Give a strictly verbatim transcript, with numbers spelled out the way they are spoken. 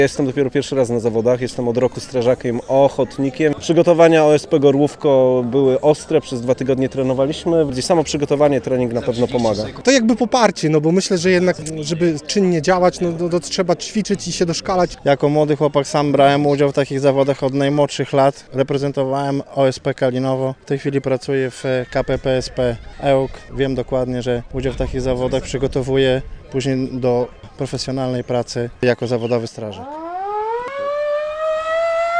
Jestem dopiero pierwszy raz na zawodach, jestem od roku strażakiem ochotnikiem. Przygotowania O S P Gorłówko były ostre, przez dwa tygodnie trenowaliśmy. Gdzieś samo przygotowanie, trening na pewno pomaga. To jakby poparcie, no bo myślę, że jednak, żeby czynnie działać, no to, to trzeba ćwiczyć i się doszkalać. Jako młody chłopak sam brałem udział w takich zawodach od najmłodszych lat. Reprezentowałem O S P Kalinowo. W tej chwili pracuję w K P P S P Ełk. Wiem dokładnie, że udział w takich zawodach przygotowuje później do profesjonalnej pracy jako zawodowy strażak.